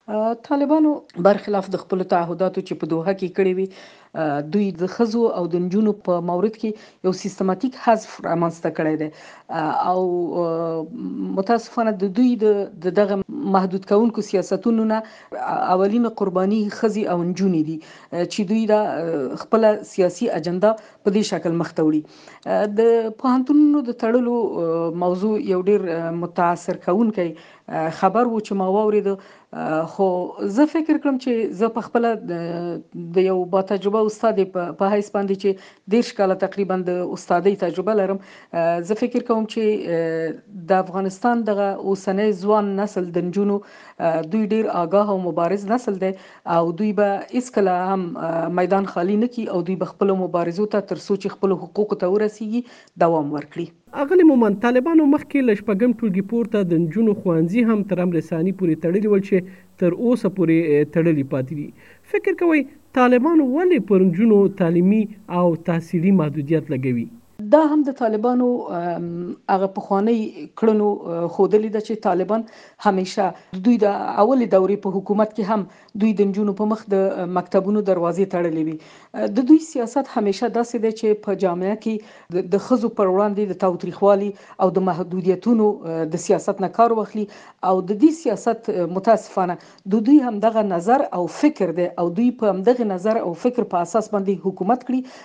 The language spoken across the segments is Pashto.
طالبانو برخلاف د خپلو تعهداتو چې په دوحه کې کړي وي، دوی د ښځو او د نجونو په مورد کې یو سیستماتیک حذف رامنځته کړی دی، او متاسفانه د دوی د دغه محدود کونکو سیاستونو نه اولینه قرباني ښځې او نجونې دي، چې دوی دا خپل سیاسي اجنډا په دې شکل مخ ته وړي. د پوهنتونونو د تړلو موضوع یو ډیر متاثر کوونکی خبر و چې ما واورید، خو زه فکر کوم چې زه په خپل د یو با تجربه استاد په حیث باندې چې 10 کاله تقریبا د استادۍ تجربه لرم، زه فکر کوم چې د افغانستان دغه اوسنی ځوان نسل د نجونو دوی ډیر آگاه او مبارز نسل دی، او دوی به هیڅکله هم میدان خالی نه کړي او دوی به خپل مبارزو ته تر څو چې خپل حقوقو ته ورسیږي دوام ورکړي. اغلې مومن طالبانو مخکې له شپږم ټولګي پورته د نجونو ښوونځي هم تر امر ثاني پورې تړلي ول چې تر اوسه پورې تړلي پاتې دي. فکر کوئ طالبانو ولې پر نجونو تعلیمي او تحصیلي محدودیت لګوي؟ دا هم د طالبانو هغه پخوانی کړنو ښودلې ده چې طالبان همیشه دوی د اولې دورې په حکومت کې هم دوی د نجونو په مخ د مکتبونو دروازې تړلې وي. د دوی سیاست همیشه داسې دی چې په جامعه کې د ښځو پر وړاندې د تاوتریخوالي او د محدودیتونو د سیاست نه کار واخلي، او د دې سیاست متاسفانه د دوی هم دغه نظر او فکر دی، او دوی په هم دغه نظر او فکر په اساس باندې حکومت کړي،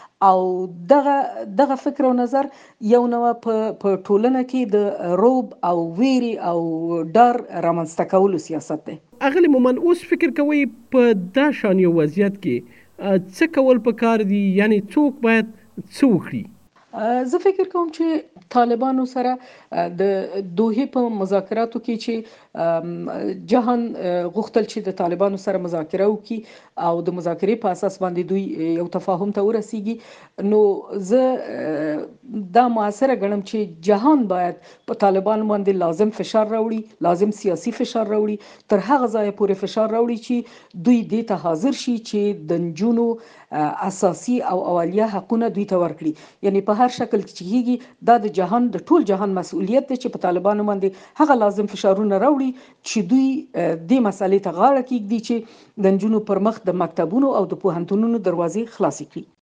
او دغه فکر او نظر یو نو په ټولنه کې د روب او ویری او ډار رامنځته کولو سیاست دی. اغلی مومن اوس فکر کوي په دا شان یو وضعیت کې څه کول پکار دي، یعنی څوک باید څه وکړي؟ زه فکر کوم چې طالبانو سره د دوحې په مذاکراتو کې چې جهان غوښتل چې د طالبانو سره مذاکره وکړي او د مذاکرې په اساس باندې دوی یو تفاهم ته ورسیږي، نو زه دا موثره ګڼم چې جهان باید په طالبانو باندې لازم فشار راوړي، لازم سیاسي فشار راوړي، تر هغه ځایه پورې فشار راوړي چې دوی دې ته حاضر شي چې د نجونو اساسي او اولیه حقونه دوی ته ورکړي. یعنی په هر شکل کې کېږي دا د جهان د ټول جهان مسؤلیت دی چې په طالبانو باندې هغه لازم فشارونه راوړي چې دوی دې مسالې ته غاړه کېږدي چې د نجونو پر مخ د مکتبونو او د پوهنتونونو دروازې خلاصې کړي.